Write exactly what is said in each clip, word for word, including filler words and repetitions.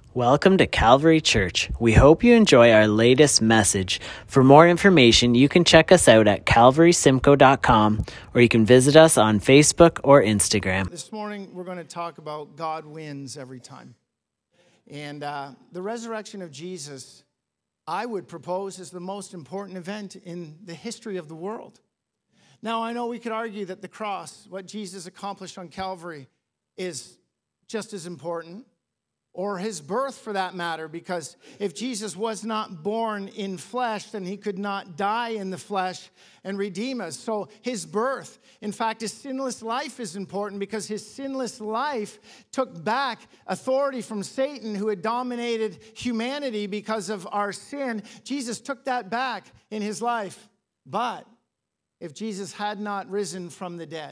Welcome to Calvary Church. We hope you enjoy our latest message. For more information, you can check us out at calvary simcoe dot com or you can visit us on Facebook or Instagram. This morning, we're going to talk about God wins every time. And uh, the resurrection of Jesus, I would propose, is the most important event in the history of the world. Now, I know we could argue that the cross, what Jesus accomplished on Calvary, is just as important, or his birth for that matter, because if Jesus was not born in flesh, then he could not die in the flesh and redeem us. So his birth, in fact, his sinless life is important because his sinless life took back authority from Satan, who had dominated humanity because of our sin. Jesus took that back in his life. But if Jesus had not risen from the dead,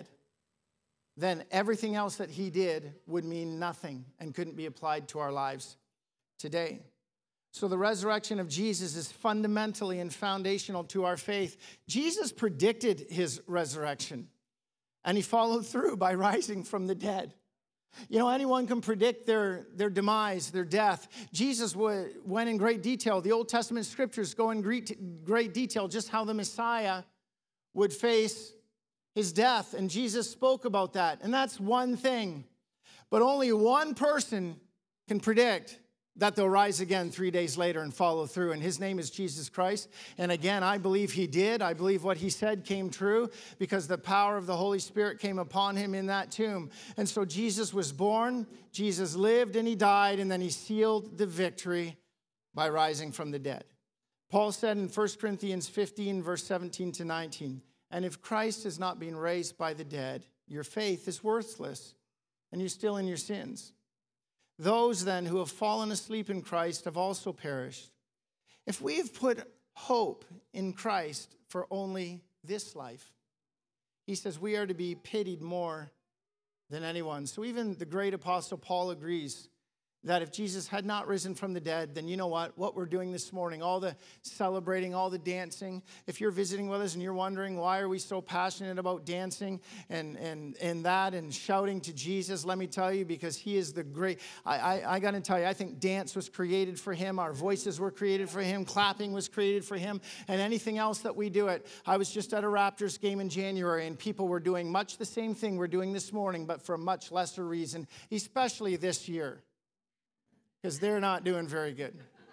then everything else that he did would mean nothing and couldn't be applied to our lives today. So the resurrection of Jesus is fundamentally and foundational to our faith. Jesus predicted his resurrection, and he followed through by rising from the dead. You know, anyone can predict their, their demise, their death. Jesus w- went in great detail. The Old Testament scriptures go in great, great detail just how the Messiah would face his death, and Jesus spoke about that. And that's one thing. But only one person can predict that they'll rise again three days later and follow through. And his name is Jesus Christ. And again, I believe he did. I believe what he said came true because the power of the Holy Spirit came upon him in that tomb. And so Jesus was born, Jesus lived, and he died, and then he sealed the victory by rising from the dead. Paul said in First Corinthians fifteen, verse seventeen to nineteen, "And if Christ has not been raised by the dead, your faith is worthless, and you're still in your sins. Those then who have fallen asleep in Christ have also perished. If we have put hope in Christ for only this life," he says, "we are to be pitied more than anyone." So even the great apostle Paul agrees that if Jesus had not risen from the dead, then you know what? What we're doing this morning, all the celebrating, all the dancing. If you're visiting with us and you're wondering why are we so passionate about dancing and and and that and shouting to Jesus, let me tell you, because he is the great. I I, I got to tell you, I think dance was created for him. Our voices were created for him. Clapping was created for him, and anything else that we do it. I was just at a Raptors game in January, and people were doing much the same thing we're doing this morning, but for a much lesser reason, especially this year, because they're not doing very good.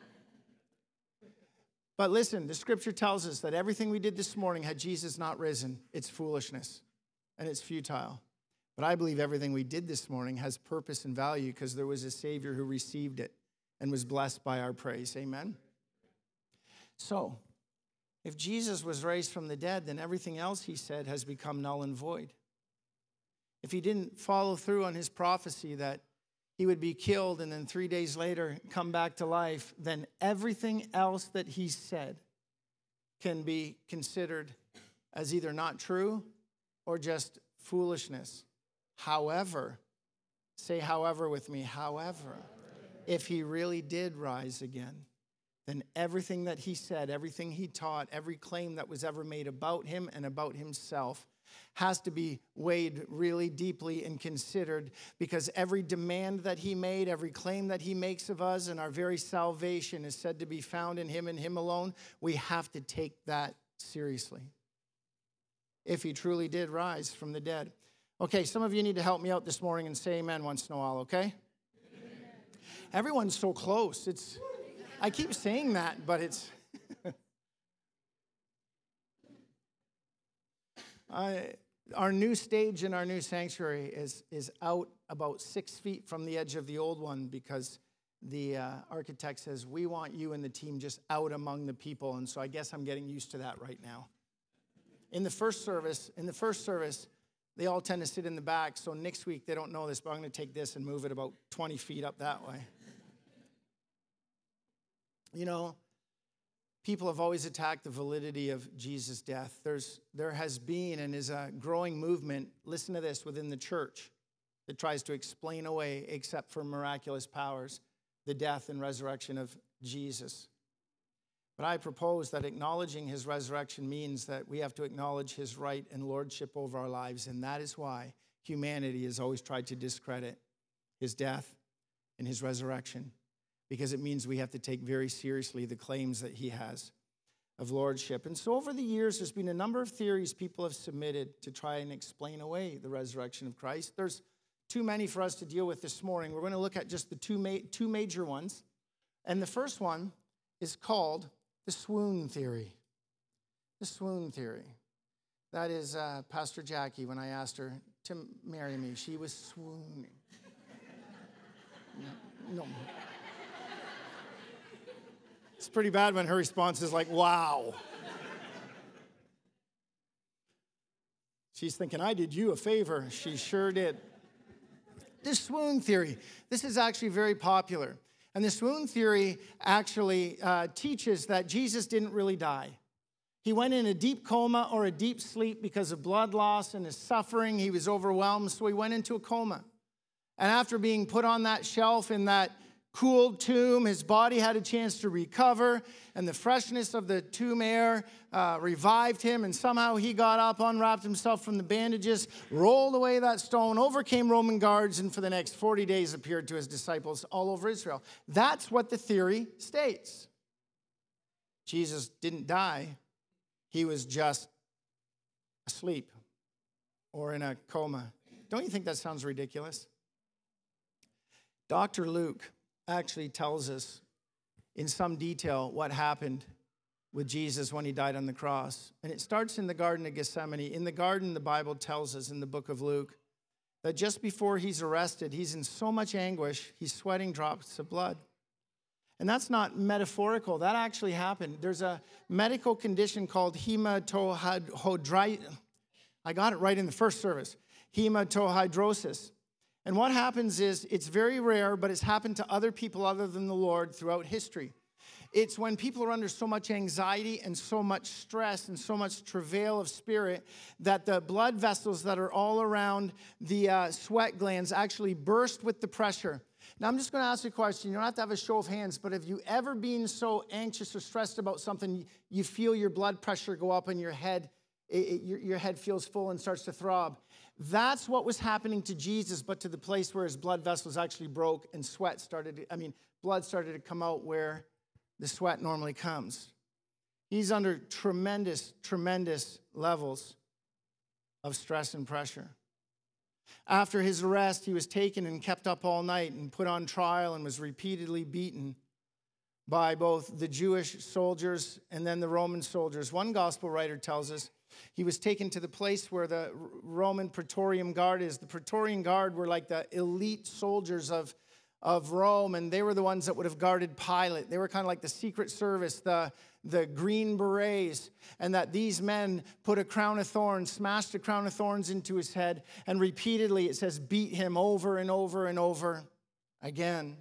But listen, the scripture tells us that everything we did this morning, had Jesus not risen, it's foolishness and it's futile. But I believe everything we did this morning has purpose and value because there was a Savior who received it and was blessed by our praise. Amen? So, if Jesus was raised from the dead, then everything else he said has become null and void. If he didn't follow through on his prophecy that he would be killed and then three days later come back to life, then everything else that he said can be considered as either not true or just foolishness. However, say however with me, however, if he really did rise again, then everything that he said, everything he taught, every claim that was ever made about him and about himself has to be weighed really deeply and considered, because every demand that he made, every claim that he makes of us, and our very salvation is said to be found in him and him alone. We have to take that seriously if he truly did rise from the dead. Okay, some of you need to help me out this morning and say amen once in a while, okay? Amen. Everyone's so close. It's I keep saying that, but it's I Our new stage in our new sanctuary is, is out about six feet from the edge of the old one because the uh, architect says, we want you and the team just out among the people. And so I guess I'm getting used to that right now. In the first service, in the first service, they all tend to sit in the back. So next week, they don't know this, but I'm going to take this and move it about twenty feet up that way. You know, people have always attacked the validity of Jesus' death. There's, there has been and is a growing movement, listen to this, within the church that tries to explain away, except for miraculous powers, the death and resurrection of Jesus. But I propose that acknowledging his resurrection means that we have to acknowledge his right and lordship over our lives, and that is why humanity has always tried to discredit his death and his resurrection. because it means we have to take very seriously the claims that he has of lordship. And so over the years, there's been a number of theories people have submitted to try and explain away the resurrection of Christ. There's too many for us to deal with this morning. We're going to look at just the two, ma- two major ones. And the first one is called the swoon theory. The swoon theory. That is uh, Pastor Jackie, when I asked her to marry me, she was swooning. No. no. It's pretty bad when her response is like, wow. She's thinking, I did you a favor. She sure did. The swoon theory. This is actually very popular. And the swoon theory actually uh, teaches that Jesus didn't really die. He went in a deep coma or a deep sleep because of blood loss and his suffering. He was overwhelmed, so he went into a coma. And after being put on that shelf in that cooled tomb, his body had a chance to recover, and the freshness of the tomb air uh, revived him, and somehow he got up, unwrapped himself from the bandages, rolled away that stone, overcame Roman guards, and for the next forty days appeared to his disciples all over Israel. That's what the theory states. Jesus didn't die. He was just asleep or in a coma. Don't you think that sounds ridiculous? Doctor Luke actually tells us in some detail what happened with Jesus when he died on the cross. And it starts in the Garden of Gethsemane. In the garden, the Bible tells us in the book of Luke that just before he's arrested, he's in so much anguish, he's sweating drops of blood. And that's not metaphorical. That actually happened. There's a medical condition called hematohydrosis. I got it right in the first service. Hematohydrosis. And what happens is, it's very rare, but it's happened to other people other than the Lord throughout history. It's when people are under so much anxiety and so much stress and so much travail of spirit that the blood vessels that are all around the uh, sweat glands actually burst with the pressure. Now, I'm just going to ask you a question. You don't have to have a show of hands, but have you ever been so anxious or stressed about something, you feel your blood pressure go up and your head, it, it, your, your head feels full and starts to throb? That's what was happening to Jesus, but to the place where his blood vessels actually broke and sweat started, I mean, blood started to come out where the sweat normally comes. He's under tremendous, tremendous levels of stress and pressure. After his arrest, he was taken and kept up all night and put on trial and was repeatedly beaten by both the Jewish soldiers and then the Roman soldiers. One gospel writer tells us he was taken to the place where the Roman Praetorian Guard is. The Praetorian Guard were like the elite soldiers of, of Rome, and they were the ones that would have guarded Pilate. They were kind of like the Secret Service, the, the Green Berets, and that these men put a crown of thorns, smashed a crown of thorns into his head, and repeatedly, it says, beat him over and over and over again.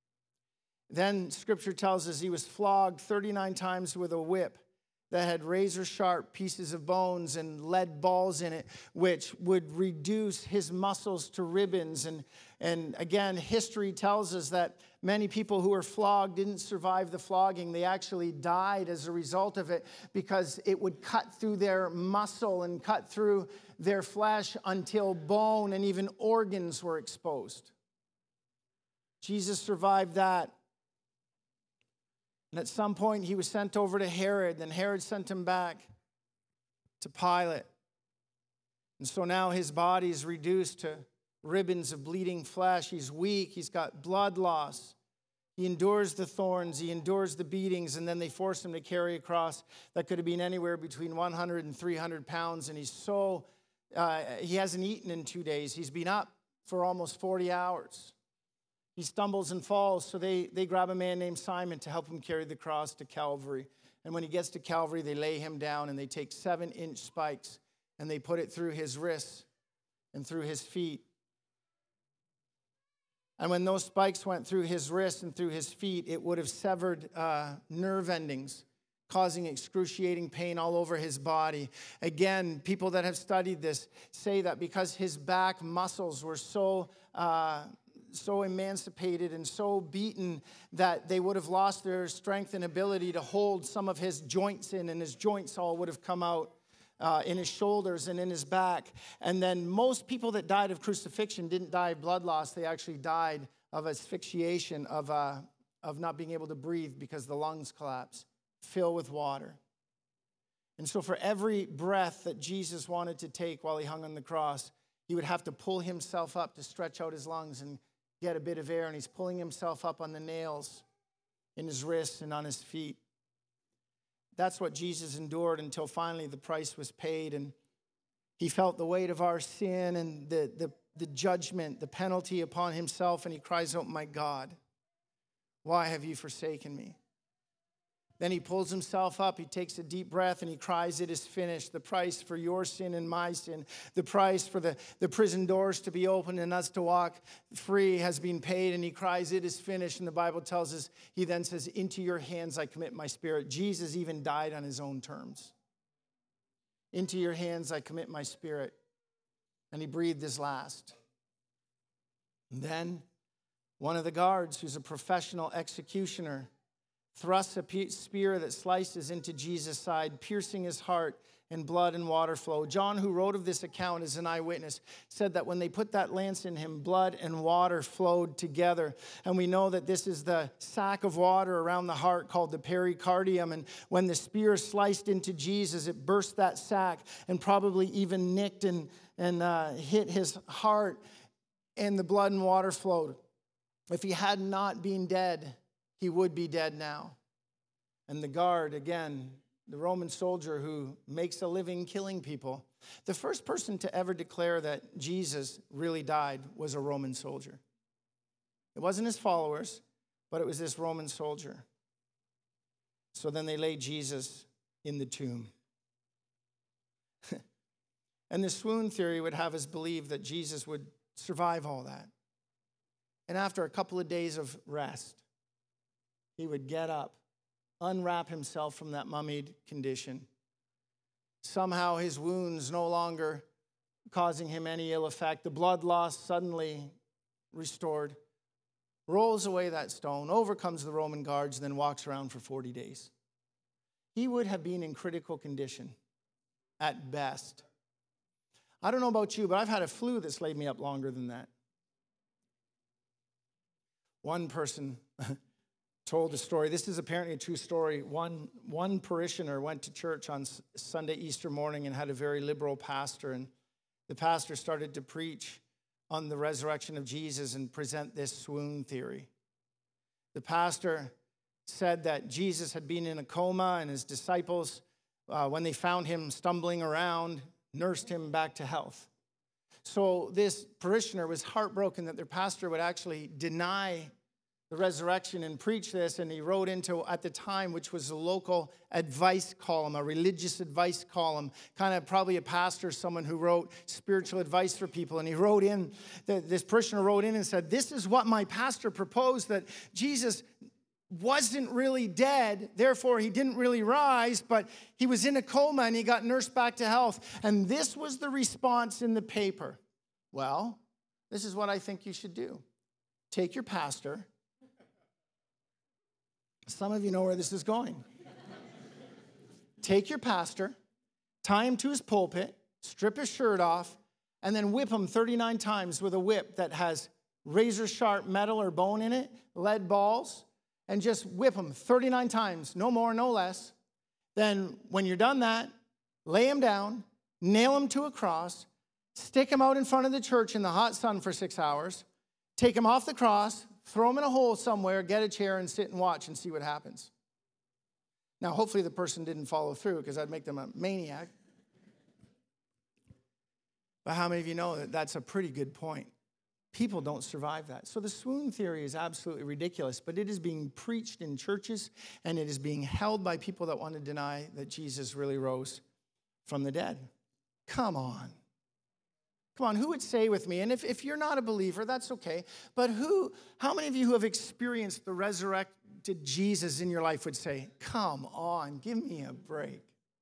Then Scripture tells us he was flogged thirty-nine times with a whip that had razor-sharp pieces of bones and lead balls in it, which would reduce his muscles to ribbons. And, and again, history tells us that many people who were flogged didn't survive the flogging. They actually died as a result of it because it would cut through their muscle and cut through their flesh until bone and even organs were exposed. Jesus survived that. And at some point, he was sent over to Herod. Then Herod sent him back to Pilate. And so now his body is reduced to ribbons of bleeding flesh. He's weak. He's got blood loss. He endures the thorns. He endures the beatings. And then they force him to carry a cross that could have been anywhere between one hundred and three hundred pounds. And he's so, uh, he hasn't eaten in two days. He's been up for almost forty hours. He stumbles and falls, so they, they grab a man named Simon to help him carry the cross to Calvary. And when he gets to Calvary, they lay him down, and they take seven-inch spikes, and they put it through his wrists and through his feet. And when those spikes went through his wrists and through his feet, it would have severed uh, nerve endings, causing excruciating pain all over his body. Again, people that have studied this say that because his back muscles were so... Uh, so emancipated and so beaten that they would have lost their strength and ability to hold some of his joints in, and his joints all would have come out uh, in his shoulders and in his back. And then most people that died of crucifixion didn't die of blood loss. They actually died of asphyxiation, of, uh, of not being able to breathe because the lungs collapse, fill with water. And so for every breath that Jesus wanted to take while he hung on the cross, he would have to pull himself up to stretch out his lungs and get a bit of air. And he's pulling himself up on the nails in his wrists and on his feet. That's what Jesus endured until finally the price was paid. And he felt the weight of our sin and the, the, the judgment, the penalty upon himself. And he cries out, "My God, why have you forsaken me?" Then he pulls himself up, he takes a deep breath, and he cries, "It is finished." The price for your sin and my sin, the price for the, the prison doors to be opened and us to walk free has been paid. And he cries, "It is finished." And the Bible tells us, he then says, "Into your hands I commit my spirit." Jesus even died on his own terms. "Into your hands I commit my spirit." And he breathed his last. And then one of the guards, who's a professional executioner, thrusts a spear that slices into Jesus' side, piercing his heart, and blood and water flow. John, who wrote of this account as an eyewitness, said that when they put that lance in him, blood and water flowed together. And we know that this is the sac of water around the heart called the pericardium. And when the spear sliced into Jesus, it burst that sac and probably even nicked and, and uh, hit his heart, and the blood and water flowed. If he had not been dead, he would be dead now. And the guard, again, the Roman soldier who makes a living killing people, the first person to ever declare that Jesus really died was a Roman soldier. It wasn't his followers, but it was this Roman soldier. So then they laid Jesus in the tomb. And the swoon theory would have us believe that Jesus would survive all that. And after a couple of days of rest, he would get up, unwrap himself from that mummied condition. Somehow his wounds no longer causing him any ill effect. The blood loss suddenly restored. Rolls away that stone, overcomes the Roman guards, and then walks around for forty days. He would have been in critical condition at best. I don't know about you, but I've had a flu that's laid me up longer than that. One person told a story. This is apparently a true story. One, one parishioner went to church on Sunday, Easter morning, and had a very liberal pastor. And the pastor started to preach on the resurrection of Jesus and present this swoon theory. The pastor said that Jesus had been in a coma, and his disciples, uh, when they found him stumbling around, nursed him back to health. So this parishioner was heartbroken that their pastor would actually deny the resurrection and preach this, and he wrote into, at the time, which was a local advice column, a religious advice column, kind of probably a pastor, someone who wrote spiritual advice for people, and he wrote in, this parishioner wrote in and said, "This is what my pastor proposed, that Jesus wasn't really dead, therefore he didn't really rise, but he was in a coma and he got nursed back to health." And this was the response in the paper. Well, this is what I think you should do. Take your pastor. Some of you know where this is going. Take your pastor, tie him to his pulpit, strip his shirt off, and then whip him thirty-nine times with a whip that has razor-sharp metal or bone in it, lead balls, and just whip him thirty-nine times, no more, no less. Then when you're done that, lay him down, nail him to a cross, stick him out in front of the church in the hot sun for six hours, take him off the cross, throw him in a hole somewhere, get a chair, and sit and watch and see what happens. Now, hopefully the person didn't follow through, because I'd make them a maniac. But how many of you know that that's a pretty good point? People don't survive that. So the swoon theory is absolutely ridiculous, but it is being preached in churches, and it is being held by people that want to deny that Jesus really rose from the dead. Come on. Come on, who would say with me, and if, if you're not a believer, that's okay, but who, how many of you who have experienced the resurrected Jesus in your life would say, "Come on, give me a break"?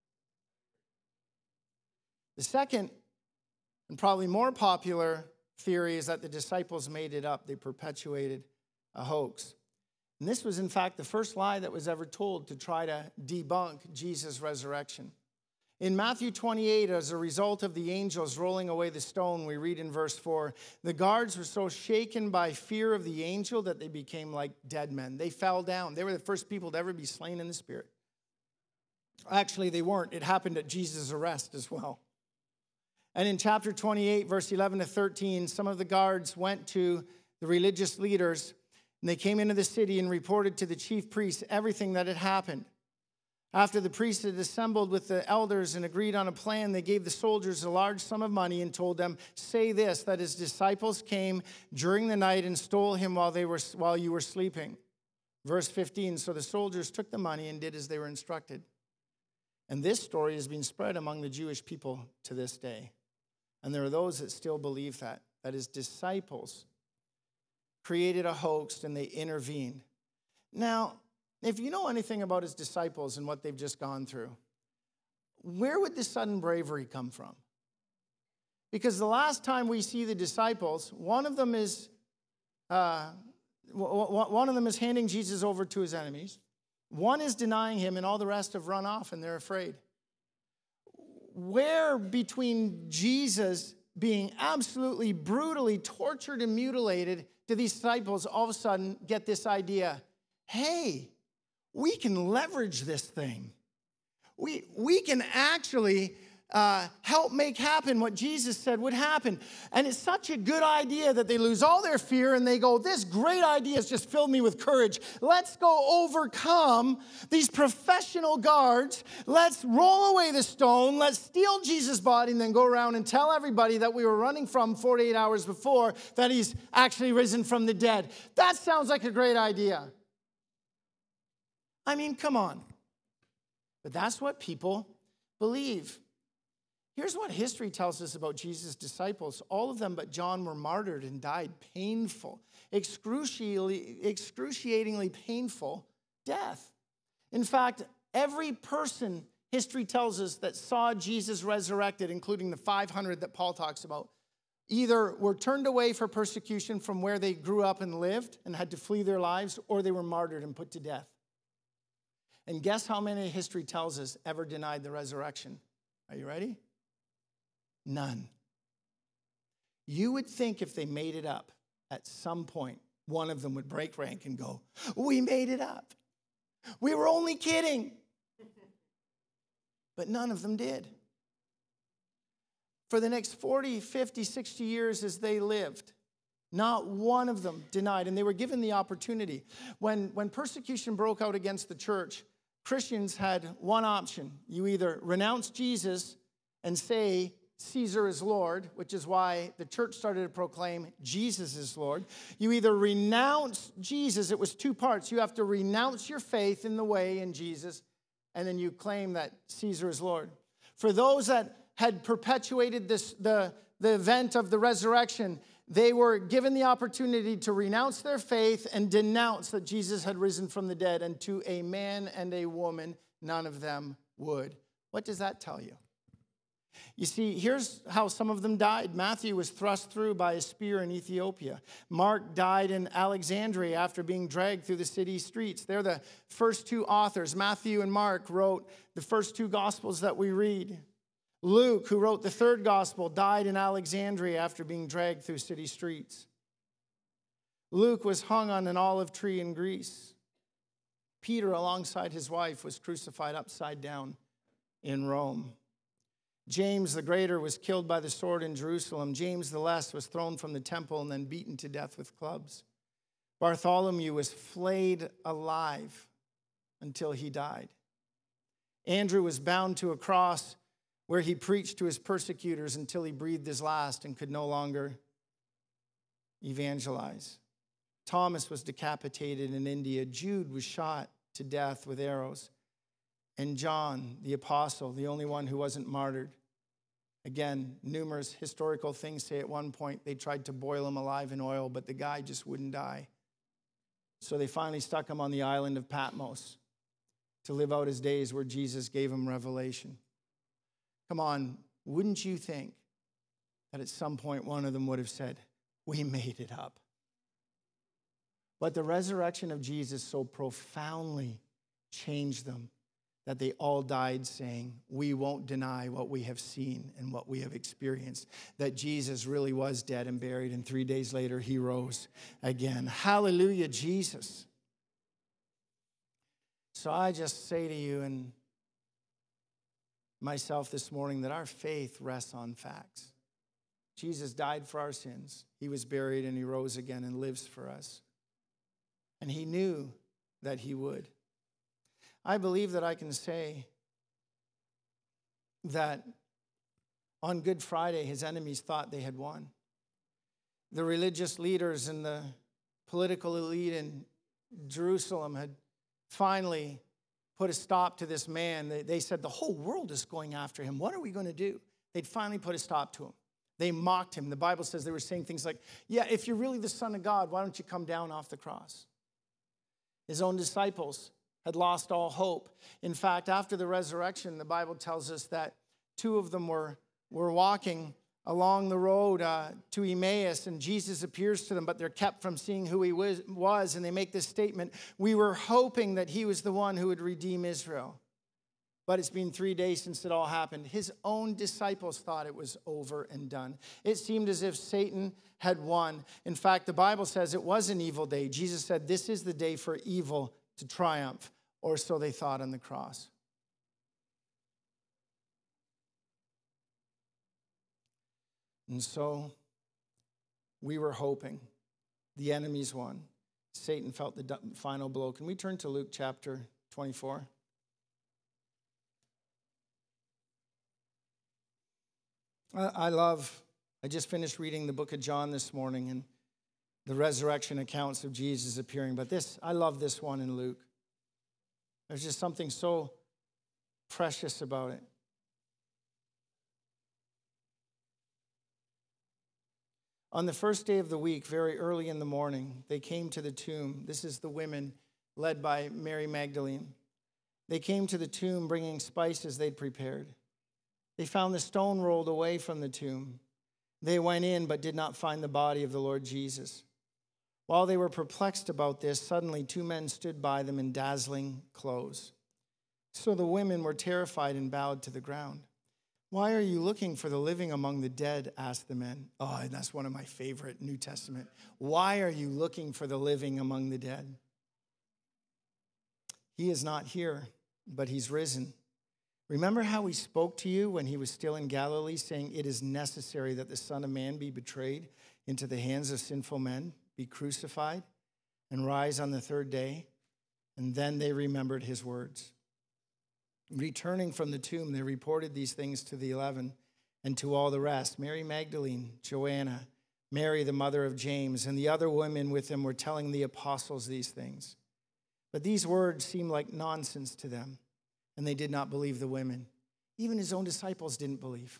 The second, and probably more popular theory, is that the disciples made it up. They perpetuated a hoax. And this was, in fact, the first lie that was ever told to try to debunk Jesus' resurrection. In Matthew twenty-eight, as a result of the angels rolling away the stone, we read in verse four, the guards were so shaken by fear of the angel that they became like dead men. They fell down. They were the first people to ever be slain in the Spirit. Actually, they weren't. It happened at Jesus' arrest as well. And in chapter twenty-eight, verse eleven to thirteen, some of the guards went to the religious leaders, and they came into the city and reported to the chief priests everything that had happened. After the priests had assembled with the elders and agreed on a plan, they gave the soldiers a large sum of money and told them, say this, that his disciples came during the night and stole him while they were while you were sleeping. Verse fifteen, so the soldiers took the money and did as they were instructed. And this story has been spread among the Jewish people to this day. And there are those that still believe that, that his disciples created a hoax and they intervened. Now, if you know anything about his disciples and what they've just gone through, where would this sudden bravery come from? Because the last time we see the disciples, one of them is uh, one of them is handing Jesus over to his enemies. One is denying him, and all the rest have run off and they're afraid. Where between Jesus being absolutely brutally tortured and mutilated do these disciples all of a sudden get this idea, hey, we can leverage this thing. We, we can actually uh, help make happen what Jesus said would happen. And it's such a good idea that they lose all their fear and they go, this great idea has just filled me with courage. Let's go overcome these professional guards. Let's roll away the stone. Let's steal Jesus' body and then go around and tell everybody that we were running from forty-eight hours before that he's actually risen from the dead. That sounds like a great idea. I mean, come on. But that's what people believe. Here's what history tells us about Jesus' disciples. All of them but John were martyred and died painful, excruciatingly, excruciatingly painful death. In fact, every person, history tells us, that saw Jesus resurrected, including the five hundred that Paul talks about, either were turned away for persecution from where they grew up and lived and had to flee their lives, or they were martyred and put to death. And guess how many history tells us ever denied the resurrection? Are you ready? None. You would think if they made it up, at some point, one of them would break rank and go, we made it up. We were only kidding. But none of them did. For the next forty, fifty, sixty years as they lived, not one of them denied, and they were given the opportunity. When, when persecution broke out against the church, Christians had one option. You either renounce Jesus and say Caesar is Lord, which is why the church started to proclaim Jesus is Lord. You either renounce Jesus. It was two parts. You have to renounce your faith in the way in Jesus, and then you claim that Caesar is Lord. For those that had perpetuated this, the, the event of the resurrection, they were given the opportunity to renounce their faith and denounce that Jesus had risen from the dead. And to a man and a woman, none of them would. What does that tell you? You see, here's how some of them died. Matthew was thrust through by a spear in Ethiopia. Mark died in Alexandria after being dragged through the city streets. They're the first two authors. Matthew and Mark wrote the first two Gospels that we read. Luke, who wrote the third gospel, died in Alexandria after being dragged through city streets. Luke was hung on an olive tree in Greece. Peter, alongside his wife, was crucified upside down in Rome. James the Greater was killed by the sword in Jerusalem. James the Less was thrown from the temple and then beaten to death with clubs. Bartholomew was flayed alive until he died. Andrew was bound to a cross where he preached to his persecutors until he breathed his last and could no longer evangelize. Thomas was decapitated in India. Jude was shot to death with arrows. And John, the apostle, the only one who wasn't martyred. Again, numerous historical things say at one point they tried to boil him alive in oil, but the guy just wouldn't die. So they finally stuck him on the island of Patmos to live out his days where Jesus gave him revelation. Come on, wouldn't you think that at some point one of them would have said, we made it up? But the resurrection of Jesus so profoundly changed them that they all died saying, we won't deny what we have seen and what we have experienced, that Jesus really was dead and buried, and three days later he rose again. Hallelujah, Jesus. So I just say to you and myself this morning that our faith rests on facts. Jesus died for our sins. He was buried and he rose again and lives for us. And he knew that he would. I believe that I can say that on Good Friday, his enemies thought they had won. The religious leaders and the political elite in Jerusalem had finally put a stop to this man. They, they said, the whole world is going after him. What are we going to do? They'd finally put a stop to him. They mocked him. The Bible says they were saying things like, yeah, if you're really the Son of God, why don't you come down off the cross? His own disciples had lost all hope. In fact, after the resurrection, the Bible tells us that two of them were, were walking along the road uh, to Emmaus, and Jesus appears to them, but they're kept from seeing who he was, was, and they make this statement, we were hoping that he was the one who would redeem Israel. But it's been three days since it all happened. His own disciples thought it was over and done. It seemed as if Satan had won. In fact, the Bible says it was an evil day. Jesus said, this is the day for evil to triumph, or so they thought on the cross. And so we were hoping. The enemies won. Satan felt the final blow. Can we turn to Luke chapter twenty-four? I love, I just finished reading the book of John this morning and the resurrection accounts of Jesus appearing. But this, I love this one in Luke. There's just something so precious about it. On the first day of the week, very early in the morning, they came to the tomb. This is the women led by Mary Magdalene. They came to the tomb bringing spices they'd prepared. They found the stone rolled away from the tomb. They went in but did not find the body of the Lord Jesus. While they were perplexed about this, suddenly two men stood by them in dazzling clothes. So the women were terrified and bowed to the ground. Why are you looking for the living among the dead? Asked the men. Oh, and that's one of my favorite New Testament. Why are you looking for the living among the dead? He is not here, but he's risen. Remember how he spoke to you when he was still in Galilee, saying, it is necessary that the Son of Man be betrayed into the hands of sinful men, be crucified, and rise on the third day? And then they remembered his words. Returning from the tomb, they reported these things to the eleven and to all the rest. Mary Magdalene, Joanna, Mary, the mother of James, and the other women with them were telling the apostles these things. But these words seemed like nonsense to them, and they did not believe the women. Even his own disciples didn't believe.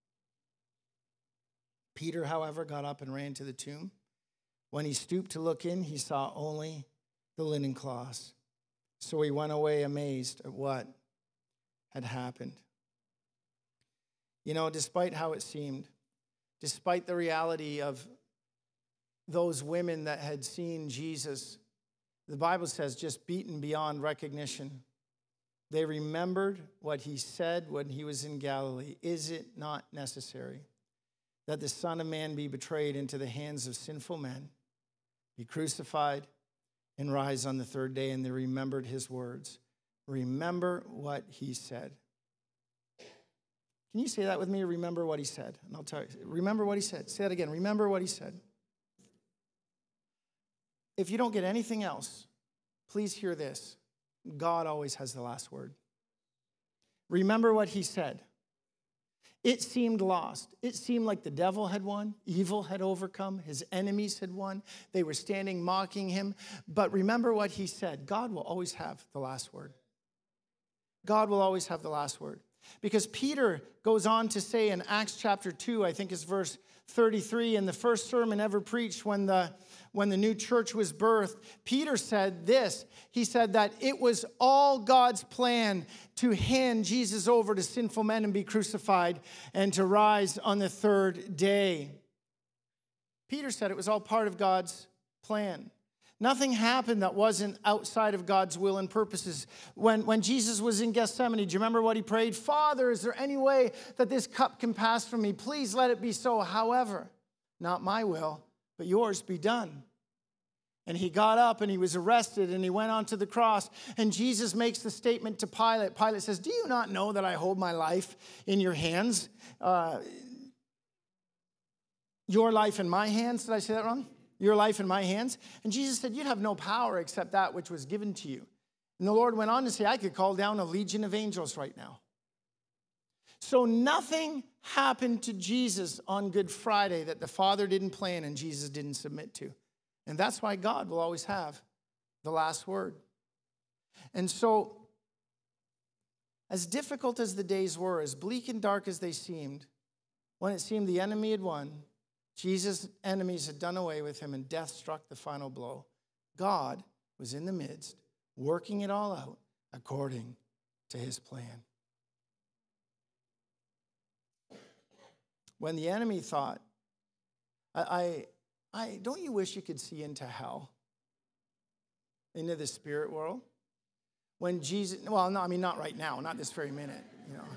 Peter, however, got up and ran to the tomb. When he stooped to look in, he saw only the linen cloths. So he went away amazed at what had happened. You know, despite how it seemed, despite the reality of those women that had seen Jesus, the Bible says just beaten beyond recognition, they remembered what he said when he was in Galilee. Is it not necessary that the Son of Man be betrayed into the hands of sinful men, be crucified, and rise on the third day? And they remembered his words. Remember what he said. Can you say that with me? Remember what he said. And I'll tell you. Remember what he said. Say that again. Remember what he said. If you don't get anything else, please hear this. God always has the last word. Remember what he said. It seemed lost. It seemed like the devil had won. Evil had overcome. His enemies had won. They were standing mocking him. But remember what he said. God will always have the last word. God will always have the last word. Because Peter goes on to say in Acts chapter two, I think it's verse thirty-three, in the first sermon ever preached when the, when the new church was birthed, Peter said this. He said that it was all God's plan to hand Jesus over to sinful men and be crucified and to rise on the third day. Peter said it was all part of God's plan. Nothing happened that wasn't outside of God's will and purposes. When, when Jesus was in Gethsemane, do you remember what he prayed? Father, is there any way that this cup can pass from me? Please let it be so. However, not my will, but yours be done. And he got up and he was arrested and he went onto the cross. And Jesus makes the statement to Pilate. Pilate says, do you not know that I hold my life in your hands? Uh, your life in my hands? Did I say that wrong? Your life in my hands? And Jesus said, you'd have no power except that which was given to you. And the Lord went on to say, I could call down a legion of angels right now. So nothing happened to Jesus on Good Friday that the Father didn't plan and Jesus didn't submit to. And that's why God will always have the last word. And so, as difficult as the days were, as bleak and dark as they seemed, when it seemed the enemy had won, Jesus' enemies had done away with him and death struck the final blow, God was in the midst, working it all out according to his plan. When the enemy thought, I, I, I don't you wish you could see into hell? Into the spirit world? When Jesus, well, no, I mean, not right now, not this very minute, you know.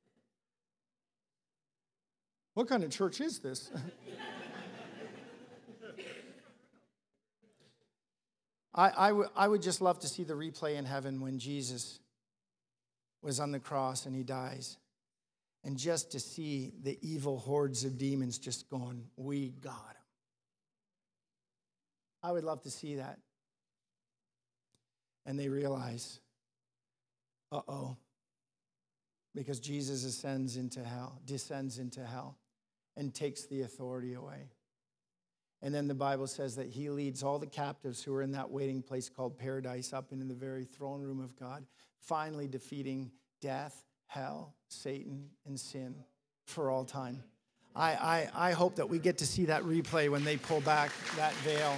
What kind of church is this? I, I, w- I would just love to see the replay in heaven when Jesus was on the cross and he dies. And just to see the evil hordes of demons just going, we got him. I would love to see that. And they realize, uh-oh, because Jesus ascends into hell, descends into hell, and takes the authority away. And then the Bible says that he leads all the captives who are in that waiting place called paradise up into the very throne room of God, finally defeating death, hell, Satan, and sin for all time. I, I, I hope that we get to see that replay when they pull back that veil.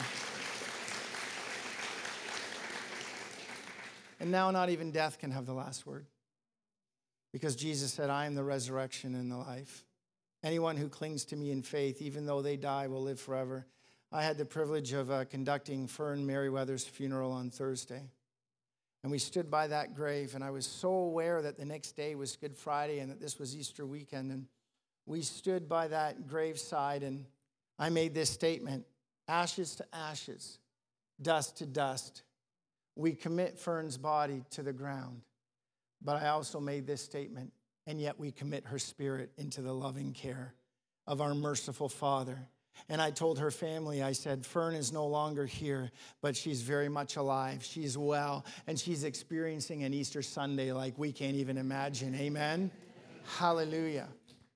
And now not even death can have the last word. Because Jesus said, I am the resurrection and the life. Anyone who clings to me in faith, even though they die, will live forever. I had the privilege of uh, conducting Fern Merriweather's funeral on Thursday. And we stood by that grave, and I was so aware that the next day was Good Friday and that this was Easter weekend. And we stood by that graveside, and I made this statement, ashes to ashes, dust to dust. We commit Fern's body to the ground. But I also made this statement, and yet we commit her spirit into the loving care of our merciful Father. And I told her family, I said, Fern is no longer here, but she's very much alive. She's well, and she's experiencing an Easter Sunday like we can't even imagine. Amen? Amen. Hallelujah.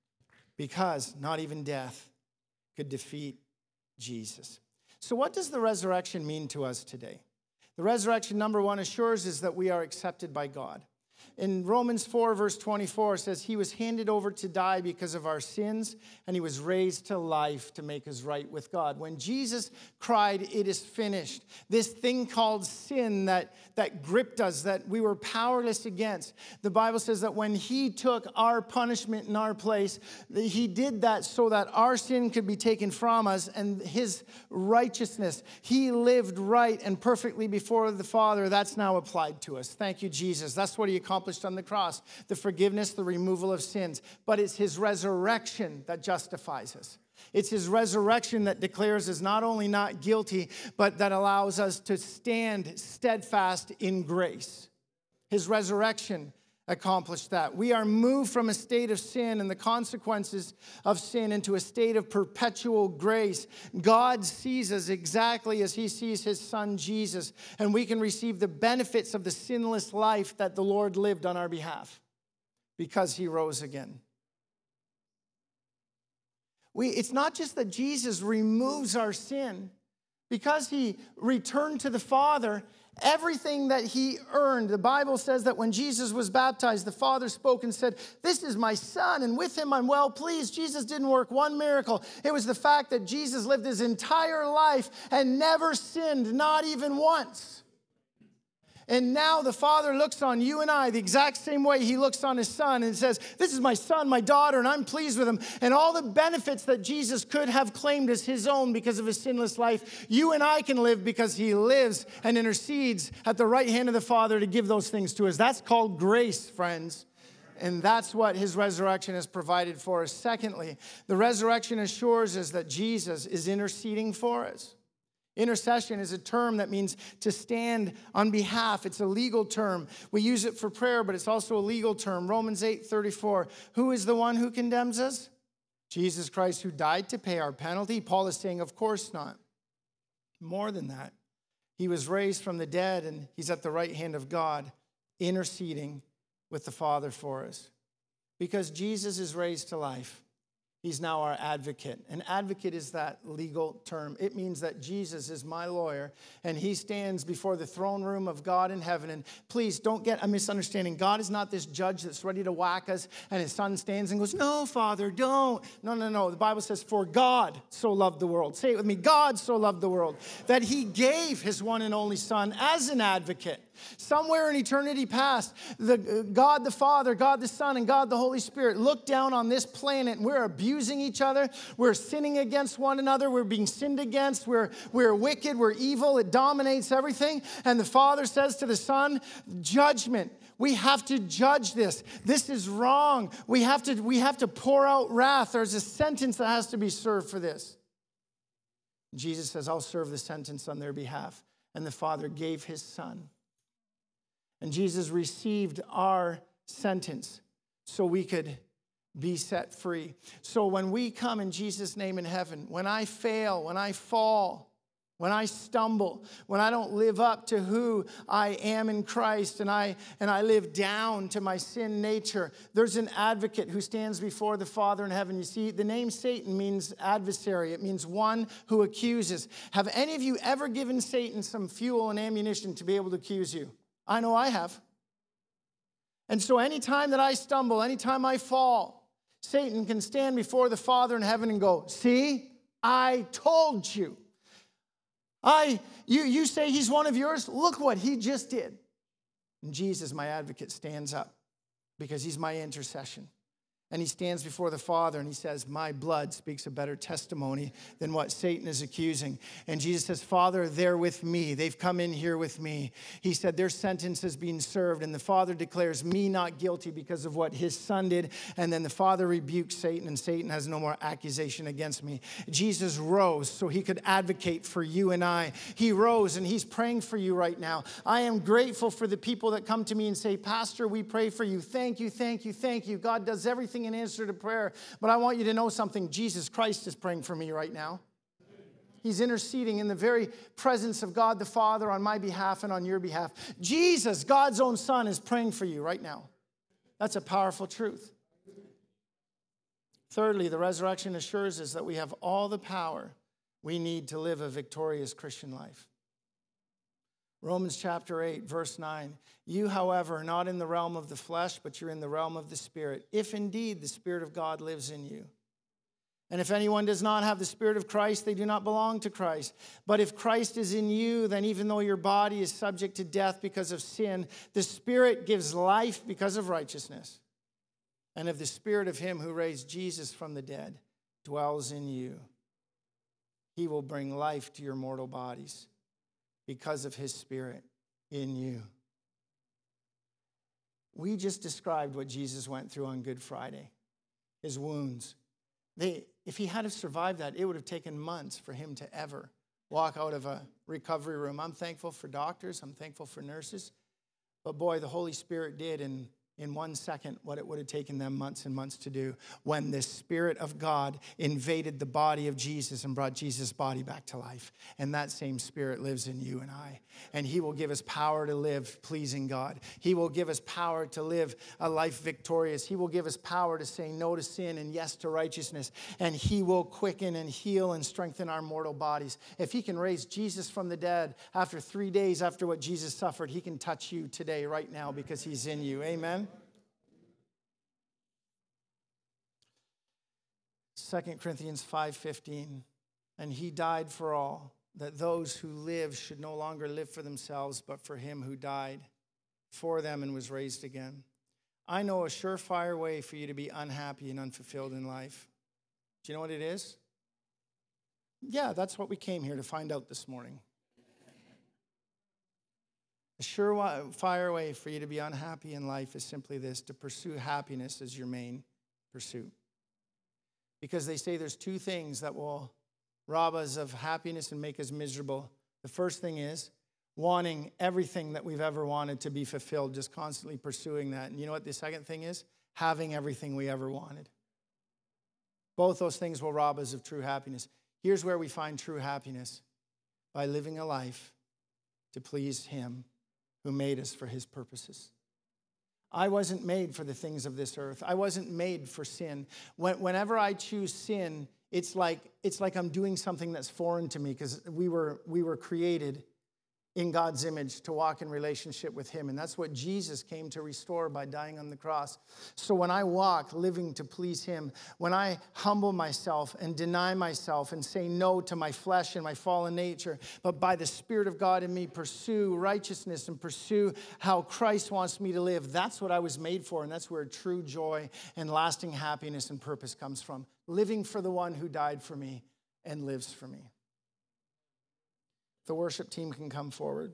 Because not even death could defeat Jesus. So what does the resurrection mean to us today? The resurrection, number one, assures us that we are accepted by God. In Romans four, verse twenty-four, it says, he was handed over to die because of our sins, and he was raised to life to make us right with God. When Jesus cried, it is finished, this thing called sin that, that gripped us, that we were powerless against, the Bible says that when he took our punishment in our place, that he did that so that our sin could be taken from us and his righteousness. He lived right and perfectly before the Father. That's now applied to us. Thank you, Jesus. That's what he accomplished on the cross, the forgiveness, the removal of sins. But it's his resurrection that justifies us. It's his resurrection that declares us not only not guilty, but that allows us to stand steadfast in grace. His resurrection accomplished that. We are moved from a state of sin and the consequences of sin into a state of perpetual grace. God sees us exactly as he sees his son Jesus, and we can receive the benefits of the sinless life that the Lord lived on our behalf because he rose again. We, it's not just that Jesus removes our sin. Because he returned to the Father, everything that he earned, the Bible says that when Jesus was baptized, the Father spoke and said, this is my son, and with him I'm well pleased. Jesus didn't work one miracle. It was the fact that Jesus lived his entire life and never sinned, not even once. And now the Father looks on you and I the exact same way he looks on his Son and says, this is my son, my daughter, and I'm pleased with him. And all the benefits that Jesus could have claimed as his own because of his sinless life, you and I can live because he lives and intercedes at the right hand of the Father to give those things to us. That's called grace, friends. And that's what his resurrection has provided for us. Secondly, the resurrection assures us that Jesus is interceding for us. Intercession is a term that means to stand on behalf. It's a legal term. We use it for prayer, but it's also a legal term. Romans eight thirty-four. Who is the one who condemns us? Jesus Christ, who died to pay our penalty. Paul is saying, of course not. More than that. He was raised from the dead, and he's at the right hand of God, interceding with the Father for us. Because Jesus is raised to life, he's now our advocate. An advocate is that legal term. It means that Jesus is my lawyer, and he stands before the throne room of God in heaven. And please don't get a misunderstanding. God is not this judge that's ready to whack us, and his son stands and goes, no, Father, don't. No, no, no. The Bible says, for God so loved the world. Say it with me. God so loved the world that he gave his one and only Son as an advocate. Somewhere in eternity past, the God the Father, God the Son, and God the Holy Spirit looked down on this planet, and we're abusing each other. We're sinning against one another. We're being sinned against. We're, we're wicked. We're evil. It dominates everything. And the Father says to the Son, judgment. We have to judge this. This is wrong. We have to, we have to pour out wrath. There's a sentence that has to be served for this. Jesus says, I'll serve the sentence on their behalf. And the Father gave his Son. And Jesus received our sentence so we could be set free. So when we come in Jesus' name in heaven, when I fail, when I fall, when I stumble, when I don't live up to who I am in Christ, and I and I live down to my sin nature, there's an advocate who stands before the Father in heaven. You see, the name Satan means adversary. It means one who accuses. Have any of you ever given Satan some fuel and ammunition to be able to accuse you? I know I have. And so anytime that I stumble, anytime I fall, Satan can stand before the Father in heaven and go, see, I told you. I, you, you say he's one of yours? Look what he just did. And Jesus, my advocate, stands up because he's my intercession. And he stands before the Father and he says, my blood speaks a better testimony than what Satan is accusing. And Jesus says, Father, they're with me. They've come in here with me. He said, their sentence is being served. And the Father declares me not guilty because of what his Son did. And then the Father rebukes Satan, and Satan has no more accusation against me. Jesus rose so he could advocate for you and I. He rose and he's praying for you right now. I am grateful for the people that come to me and say, Pastor, we pray for you. Thank you, thank you, thank you. God does everything in answer to prayer. But I want you to know something. Jesus Christ is praying for me right now. He's interceding in the very presence of God the Father on my behalf and on your behalf. Jesus, God's own Son, is praying for you right now. That's a powerful truth. Thirdly, the resurrection assures us that we have all the power we need to live a victorious Christian life. Romans chapter eight, verse nine. You, however, are not in the realm of the flesh, but you're in the realm of the Spirit, if indeed the Spirit of God lives in you. And if anyone does not have the Spirit of Christ, they do not belong to Christ. But if Christ is in you, then even though your body is subject to death because of sin, the Spirit gives life because of righteousness. And if the Spirit of him who raised Jesus from the dead dwells in you, he will bring life to your mortal bodies because of his Spirit in you. We just described what Jesus went through on Good Friday, his wounds. They, if he had survived that, it would have taken months for him to ever walk out of a recovery room. I'm thankful for doctors. I'm thankful for nurses. But boy, the Holy Spirit did in in one second what it would have taken them months and months to do when the Spirit of God invaded the body of Jesus and brought Jesus' body back to life. And that same Spirit lives in you and I. And he will give us power to live pleasing God. He will give us power to live a life victorious. He will give us power to say no to sin and yes to righteousness. And he will quicken and heal and strengthen our mortal bodies. If he can raise Jesus from the dead after three days after what Jesus suffered, he can touch you today, right now, because he's in you. Amen? Second Corinthians five fifteen, and he died for all, that those who live should no longer live for themselves, but for him who died for them and was raised again. I know a surefire way for you to be unhappy and unfulfilled in life. Do you know what it is? Yeah, that's what we came here to find out this morning. A surefire way for you to be unhappy in life is simply this: to pursue happiness as your main pursuit. Because they say there's two things that will rob us of happiness and make us miserable. The first thing is wanting everything that we've ever wanted to be fulfilled, just constantly pursuing that. And you know what the second thing is? Having everything we ever wanted. Both those things will rob us of true happiness. Here's where we find true happiness: by living a life to please him who made us for his purposes. I wasn't made for the things of this earth. I wasn't made for sin. When, whenever I choose sin, it's like it's like I'm doing something that's foreign to me, because we were we were created in God's image to walk in relationship with him. And that's what Jesus came to restore by dying on the cross. So when I walk living to please him, when I humble myself and deny myself and say no to my flesh and my fallen nature, but by the Spirit of God in me pursue righteousness and pursue how Christ wants me to live, that's what I was made for. And that's where true joy and lasting happiness and purpose comes from. Living for the one who died for me and lives for me. The worship team can come forward.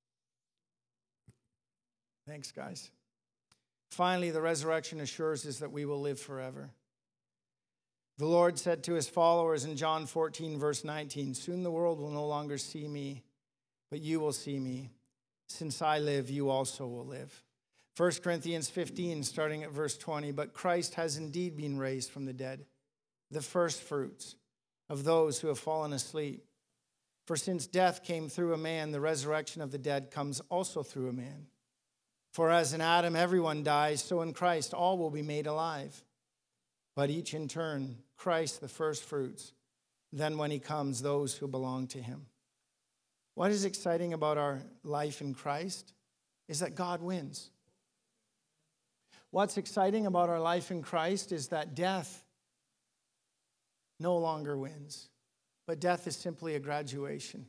Thanks, guys. Finally, the resurrection assures us that we will live forever. The Lord said to his followers in John fourteen, verse nineteen, "Soon the world will no longer see me, but you will see me. Since I live, you also will live." First Corinthians fifteen, starting at verse twenty, "But Christ has indeed been raised from the dead, the first fruits of those who have fallen asleep. For since death came through a man, the resurrection of the dead comes also through a man. For as in Adam everyone dies, so in Christ all will be made alive. But each in turn, Christ the first fruits, then when he comes, those who belong to him." What is exciting about our life in Christ is that God wins. What's exciting about our life in Christ is that death no longer wins. But death is simply a graduation.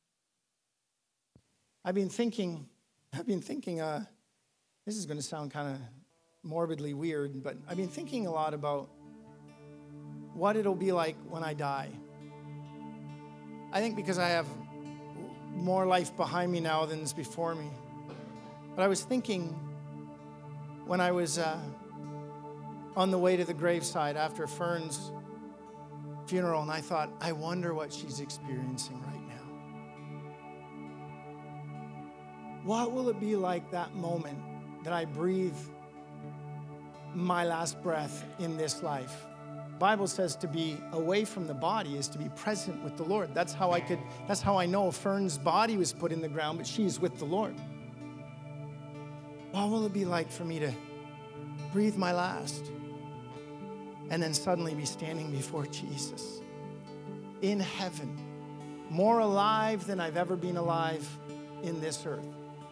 I've been thinking, I've been thinking, uh, this is going to sound kind of morbidly weird, but I've been thinking a lot about what it'll be like when I die. I think because I have more life behind me now than is before me. But I was thinking when I was uh, on the way to the graveside after Fern's funeral, and I thought, I wonder what she's experiencing right now. What will it be like that moment that I breathe my last breath in this life? The Bible says to be away from the body is to be present with the Lord. That's how I could, that's how I know Fern's body was put in the ground, but she's with the Lord. What will it be like for me to breathe my last and then suddenly be standing before Jesus in heaven, more alive than I've ever been alive in this earth?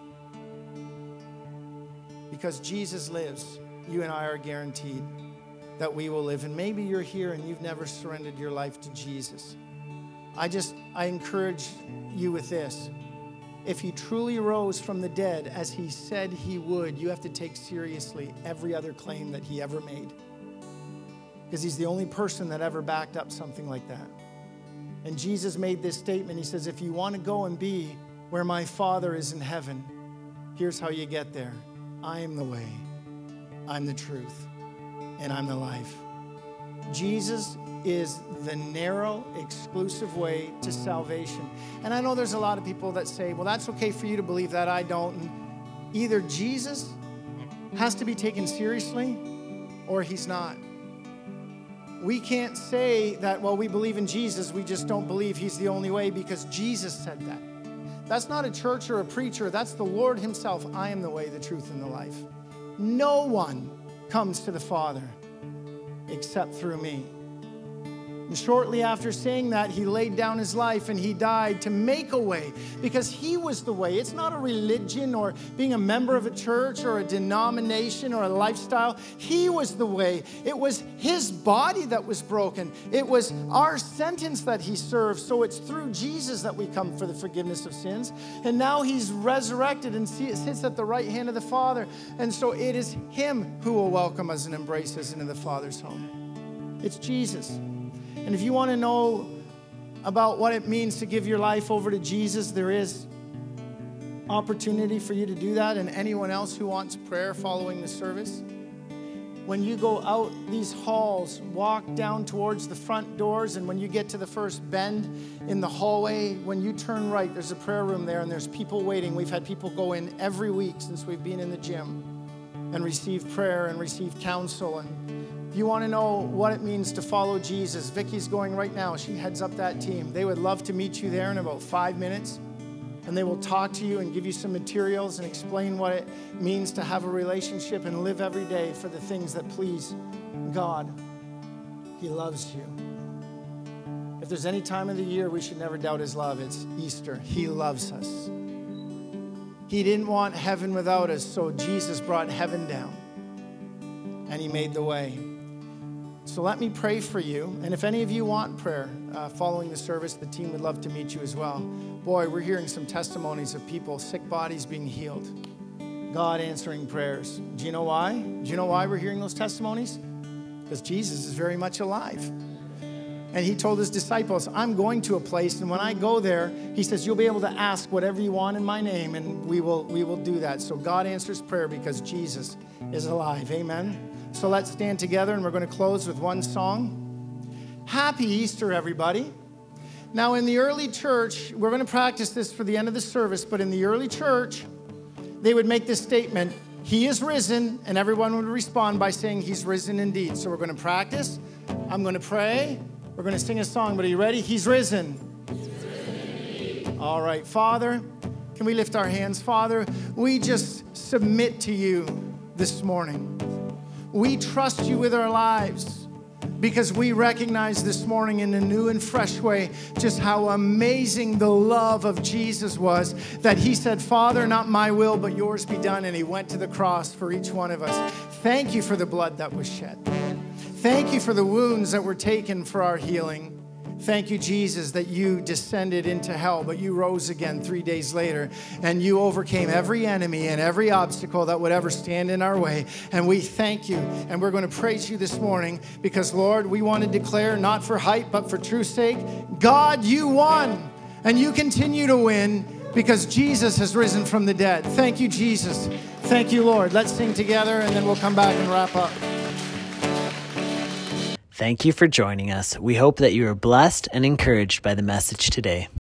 Because Jesus lives, you and I are guaranteed that we will live. And maybe you're here and you've never surrendered your life to Jesus. I just, I encourage you with this. If he truly rose from the dead as he said he would, you have to take seriously every other claim that he ever made. Because he's the only person that ever backed up something like that. And Jesus made this statement. He says, if you want to go and be where my Father is in heaven, here's how you get there. I am the way, I'm the truth, and I'm the life. Jesus is the narrow, exclusive way to salvation. And I know there's a lot of people that say, well, that's okay for you to believe that, I don't. And either Jesus has to be taken seriously or he's not. We can't say that, well, we believe in Jesus, we just don't believe he's the only way, because Jesus said that. That's not a church or a preacher. That's the Lord himself. I am the way, the truth, and the life. No one comes to the Father except through me. And shortly after saying that, he laid down his life and he died to make a way, because he was the way. It's not a religion or being a member of a church or a denomination or a lifestyle. He was the way. It was his body that was broken. It was our sentence that he served. So it's through Jesus that we come for the forgiveness of sins. And now he's resurrected and sits at the right hand of the Father. And so it is him who will welcome us and embrace us into the Father's home. It's Jesus. And if you want to know about what it means to give your life over to Jesus, there is opportunity for you to do that. And anyone else who wants prayer following the service, when you go out these halls, walk down towards the front doors, and when you get to the first bend in the hallway, when you turn right, there's a prayer room there, and there's people waiting. We've had people go in every week since we've been in the gym and receive prayer and receive counsel. And if you want to know what it means to follow Jesus, Vicky's going right now. She heads up that team. They would love to meet you there in about five minutes. And they will talk to you and give you some materials and explain what it means to have a relationship and live every day for the things that please God. He loves you. If there's any time of the year we should never doubt his love, it's Easter. He loves us. He didn't want heaven without us, so Jesus brought heaven down. And he made the way. So let me pray for you. And if any of you want prayer uh, following the service, the team would love to meet you as well. Boy, we're hearing some testimonies of people, sick bodies being healed. God answering prayers. Do you know why? Do you know why we're hearing those testimonies? Because Jesus is very much alive. And he told his disciples, I'm going to a place, and when I go there, he says, you'll be able to ask whatever you want in my name, and we will, we will do that. So God answers prayer because Jesus is alive. Amen. So let's stand together, and we're going to close with one song. Happy Easter, everybody. Now, in the early church, we're going to practice this for the end of the service, but in the early church, they would make this statement, he is risen, and everyone would respond by saying, he's risen indeed. So we're going to practice. I'm going to pray. We're going to sing a song, but are you ready? He's risen. He's risen indeed. All right, Father, can we lift our hands? Father, we just submit to you this morning. We trust you with our lives because we recognize this morning in a new and fresh way just how amazing the love of Jesus was, that he said, Father, not my will, but yours be done. And he went to the cross for each one of us. Thank you for the blood that was shed. Thank you for the wounds that were taken for our healing. Thank you, Jesus, that you descended into hell, but you rose again three days later, and you overcame every enemy and every obstacle that would ever stand in our way. And we thank you, and we're going to praise you this morning because, Lord, we want to declare, not for hype, but for truth's sake, God, you won, and you continue to win because Jesus has risen from the dead. Thank you, Jesus. Thank you, Lord. Let's sing together, and then we'll come back and wrap up. Thank you for joining us. We hope that you are blessed and encouraged by the message today.